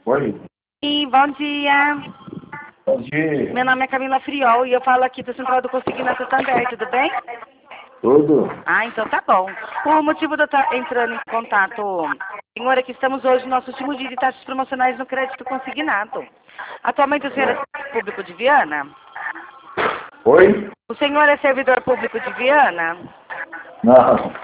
Oi, E bom dia. bom dia. Meu nome é Camila Friol e eu falo aqui do Central do Consignado também, tudo bem? Tudo? Ah, então tá bom. O motivo de eu estar entrando em contato, senhor, é que estamos hoje no nosso último dia de taxas promocionais no crédito consignado. Atualmente o senhor é servidor público de Viana? Oi? O senhor é servidor público de Viana? Não.